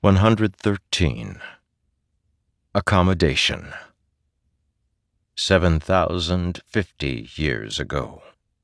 113. Accommodation. 7,050 years ago.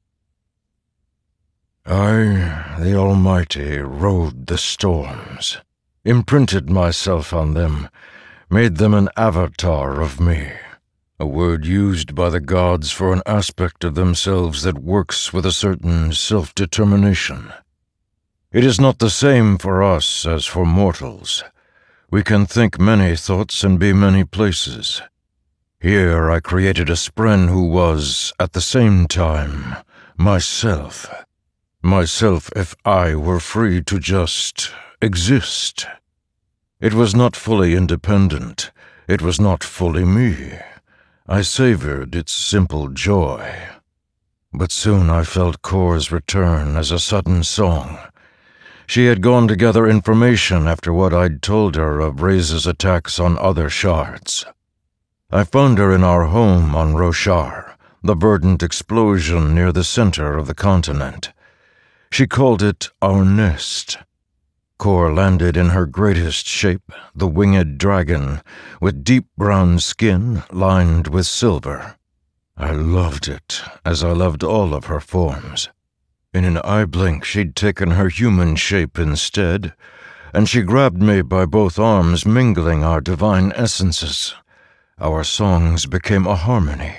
I, the Almighty, rode the storms, imprinted myself on them, made them an avatar of me, a word used by the gods for an aspect of themselves that works with a certain self-determination. It is not the same for us as for mortals. We can think many thoughts and be many places. Here I created a spren who was, at the same time, myself. Myself if I were free to just exist. It was not fully independent. It was not fully me. I savored its simple joy. But soon I felt Kor's return as a sudden song. She had gone to gather information after what I'd told her of Ray's attacks on other shards. I found her in our home on Roshar, the verdant explosion near the center of the continent. She called it our nest. Kor landed in her greatest shape, the winged dragon, with deep brown skin lined with silver. I loved it, as I loved all of her forms. In an eye blink, she'd taken her human shape instead, and she grabbed me by both arms, mingling our divine essences. Our songs became a harmony.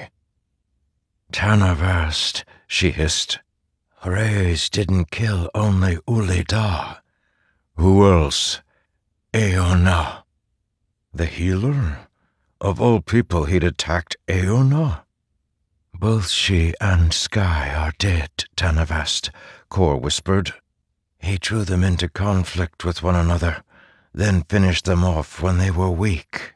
"Tanavast," she hissed. "Ray's didn't kill only Ulida." "Who else?" "Aona." The healer? Of all people, he'd attacked Aona? "Both she and Sky are dead, Tanavast," Kor whispered. "He drew them into conflict with one another, then finished them off when they were weak."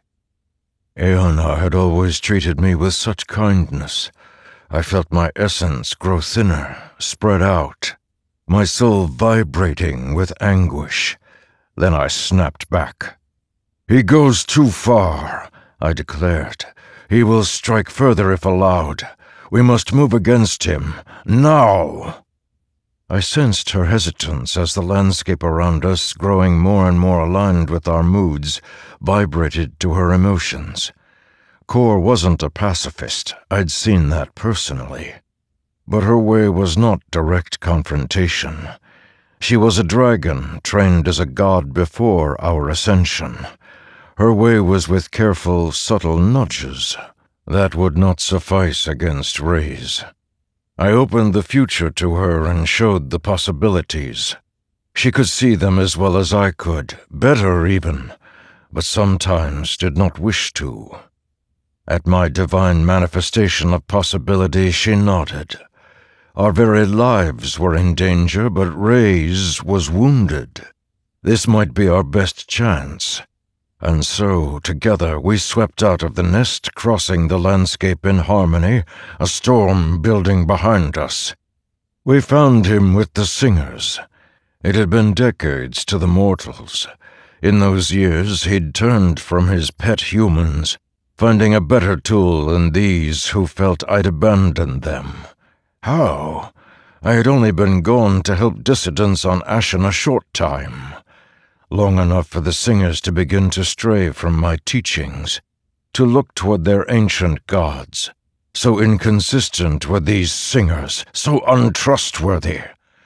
Aona had always treated me with such kindness. I felt my essence grow thinner, spread out, my soul vibrating with anguish. Then I snapped back. "He goes too far," I declared. "He will strike further if allowed. We must move against him, now!" I sensed her hesitance as the landscape around us, growing more and more aligned with our moods, vibrated to her emotions. Kor wasn't a pacifist, I'd seen that personally. But her way was not direct confrontation. She was a dragon, trained as a god before our ascension. Her way was with careful, subtle nudges. That would not suffice against Ray's. I opened the future to her and showed the possibilities. She could see them as well as I could, better even, but sometimes did not wish to. At my divine manifestation of possibility, she nodded. Our very lives were in danger, but Ray's was wounded. This might be our best chance. And so, together, we swept out of the nest, crossing the landscape in harmony, a storm building behind us. We found him with the singers. It had been decades to the mortals. In those years, he'd turned from his pet humans, finding a better tool in these who felt I'd abandoned them. How? I had only been gone to help dissidents on Ashen a short time. Long enough for the singers to begin to stray from my teachings, to look toward their ancient gods. So inconsistent were these singers, so untrustworthy.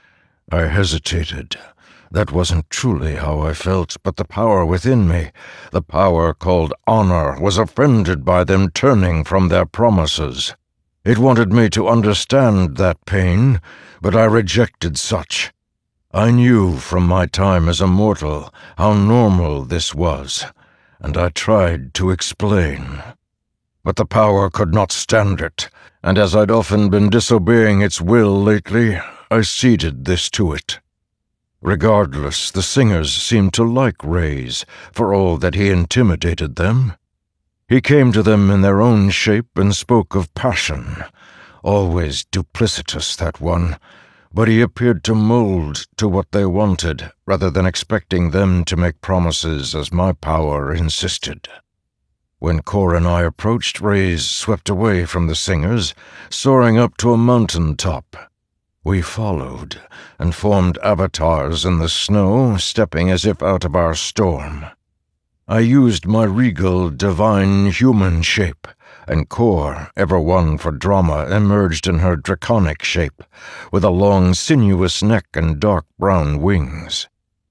I hesitated. That wasn't truly how I felt, but the power within me, the power called honor, was offended by them turning from their promises. It wanted me to understand that pain, but I rejected such. I knew from my time as a mortal how normal this was, and I tried to explain. But the power could not stand it, and as I'd often been disobeying its will lately, I ceded this to it. Regardless, the singers seemed to like Ray's, for all that he intimidated them. He came to them in their own shape and spoke of passion. Always duplicitous, that one. But he appeared to mold to what they wanted, rather than expecting them to make promises as my power insisted. When Kor and I approached, Ray's swept away from the singers, soaring up to a mountain top. We followed and formed avatars in the snow, stepping as if out of our storm. I used my regal, divine human shape, and Kor, ever one for drama, emerged in her draconic shape, with a long, sinuous neck and dark brown wings.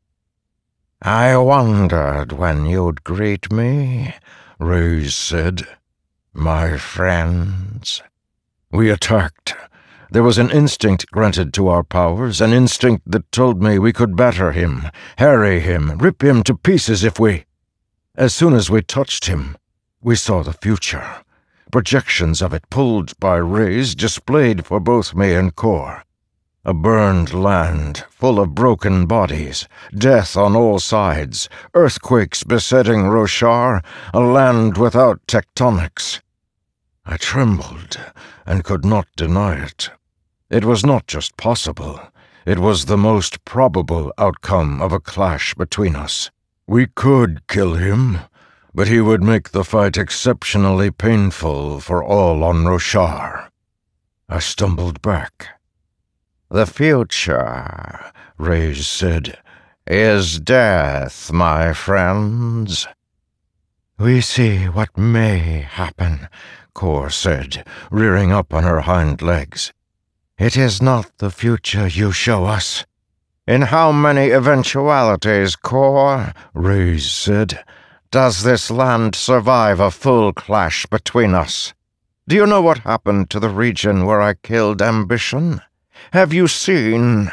"I wondered when you'd greet me," Rayse said. "My friends." We attacked. There was an instinct granted to our powers, an instinct that told me we could batter him, harry him, rip him to pieces if we... As soon as we touched him, we saw the future. Projections of it, pulled by Rayse, displayed for both me and Kor. A burned land, full of broken bodies, death on all sides, earthquakes besetting Roshar, a land without tectonics. I trembled and could not deny it. It was not just possible, it was the most probable outcome of a clash between us. We could kill him, but he would make the fight exceptionally painful for all on Roshar. I stumbled back. "The future," Rayse said, "is death, my friends." "We see what may happen," Kor said, rearing up on her hind legs. "It is not the future you show us." "In how many eventualities, Kor," Rayse said, "does this land survive a full clash between us? Do you know what happened to the region where I killed Ambition? Have you seen—"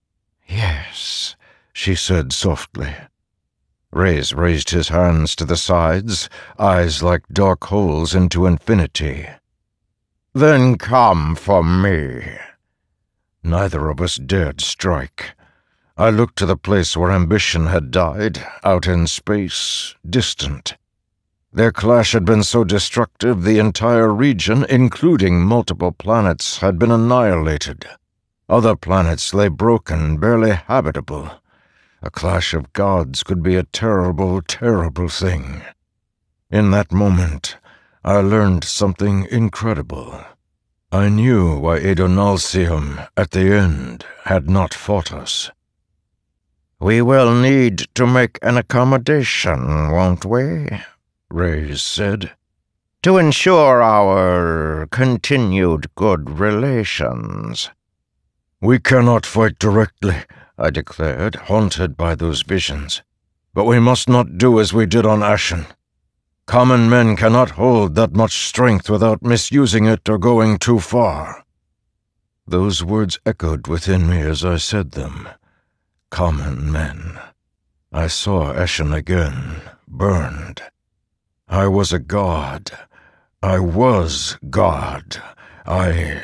"Yes," she said softly. Rayse raised his hands to the sides, eyes like dark holes into infinity. "Then come for me." Neither of us dared strike. I looked to the place where Ambition had died, out in space, distant. Their clash had been so destructive the entire region, including multiple planets, had been annihilated. Other planets lay broken, barely habitable. A clash of gods could be a terrible, terrible thing. In that moment, I learned something incredible. I knew why Adonalsium, at the end, had not fought us. "We will need to make an accommodation, won't we?" Rayse said, "to ensure our continued good relations." "We cannot fight directly," I declared, haunted by those visions. "But we must not do as we did on Ashen. Common men cannot hold that much strength without misusing it or going too far." Those words echoed within me as I said them. Common men. I saw Ashen again, burned. I was a god. I was God. I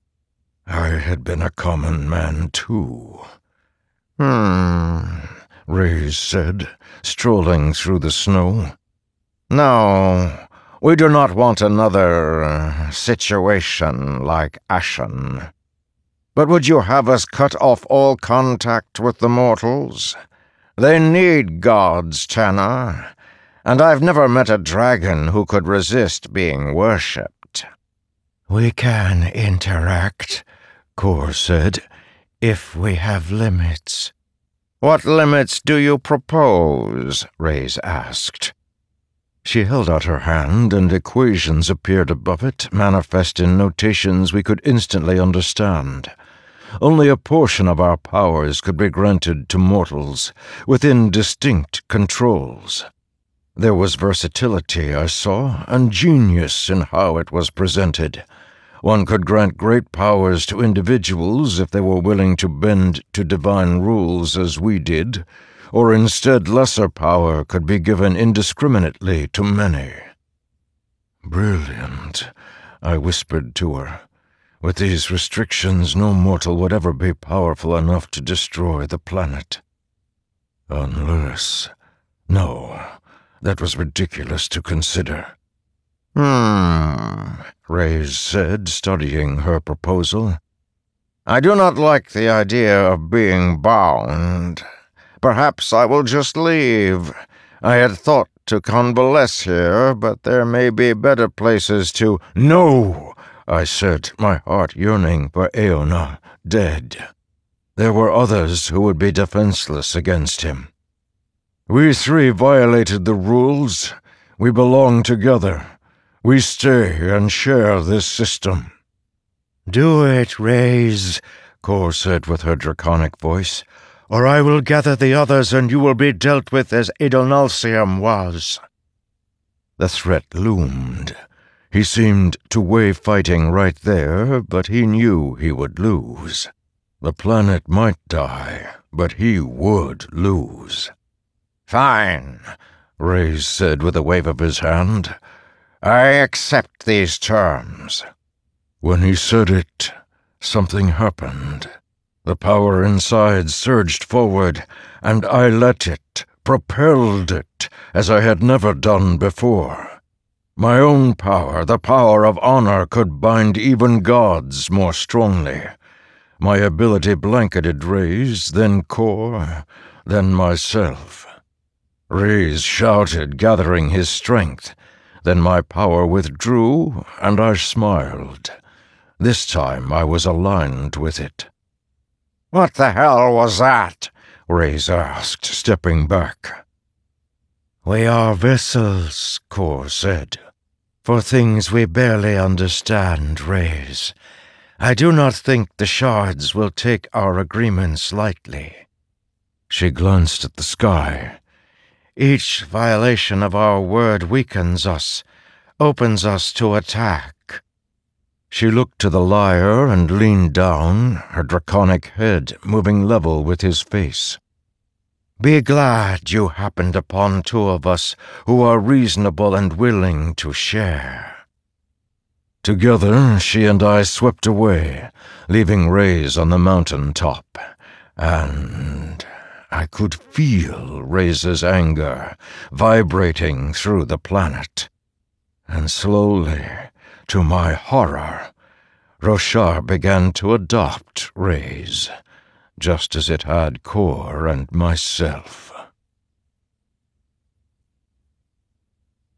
had been a common man too. Rayse said, strolling through the snow. "No, we do not want another situation like Ashen. But would you have us cut off all contact with the mortals? They need gods, Tenna, and I've never met a dragon who could resist being worshipped." "We can interact," Kor said, "if we have limits." "What limits do you propose?" Rayse asked. She held out her hand, and equations appeared above it, manifest in notations we could instantly understand. Only a portion of our powers could be granted to mortals, within distinct controls. There was versatility, I saw, and genius in how it was presented. One could grant great powers to individuals if they were willing to bend to divine rules as we did, or instead lesser power could be given indiscriminately to many. "Brilliant," I whispered to her. "With these restrictions, no mortal would ever be powerful enough to destroy the planet. Unless... No, that was ridiculous to consider." Rayse said, studying her proposal. "I do not like the idea of being bound. Perhaps I will just leave. I had thought to convalesce here, but there may be better places to—" "No!" I said, my heart yearning for Aona, dead. There were others who would be defenseless against him. We three violated the rules. We belong together. We stay and share this system. Do it, Rayse, Kor said with her draconic voice, or I will gather the others and you will be dealt with as Adonalsium was. The threat loomed. He seemed to weigh fighting right there, but he knew he would lose. The planet might die, but he would lose. Fine, Rayse said with a wave of his hand. I accept these terms. When he said it, something happened. The power inside surged forward, and I let it, propelled it, as I had never done before. My own power, the power of honor, could bind even gods more strongly. My ability blanketed Rayse, then Kor, then myself. Rayse shouted, gathering his strength. Then my power withdrew, and I smiled. This time I was aligned with it. What the hell was that? Rayse asked, stepping back. We are vessels, Kor said, for things we barely understand, Rayse. I do not think the shards will take our agreements lightly. She glanced at the sky. Each violation of our word weakens us, opens us to attack. She looked to the lyre and leaned down, her draconic head moving level with his face. Be glad you happened upon two of us who are reasonable and willing to share. Together, she and I swept away, leaving Rayse on the mountain top, and I could feel Rayse's anger vibrating through the planet. And slowly, to my horror, Roshar began to adopt Rayse, just as it had Kor and myself.